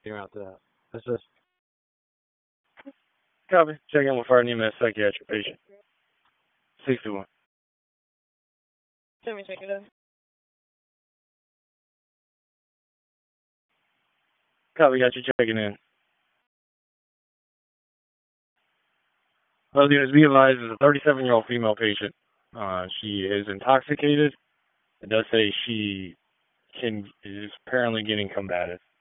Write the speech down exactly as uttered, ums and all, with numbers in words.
Came out to that. That's just Copy. Check in with our E M S psychiatric patient. sixty-one. Let me check it out. Copy, got you checking in. Well, units, be advised, is a thirty-seven-year-old female patient. Uh, she is intoxicated. It does say she can is apparently getting combative.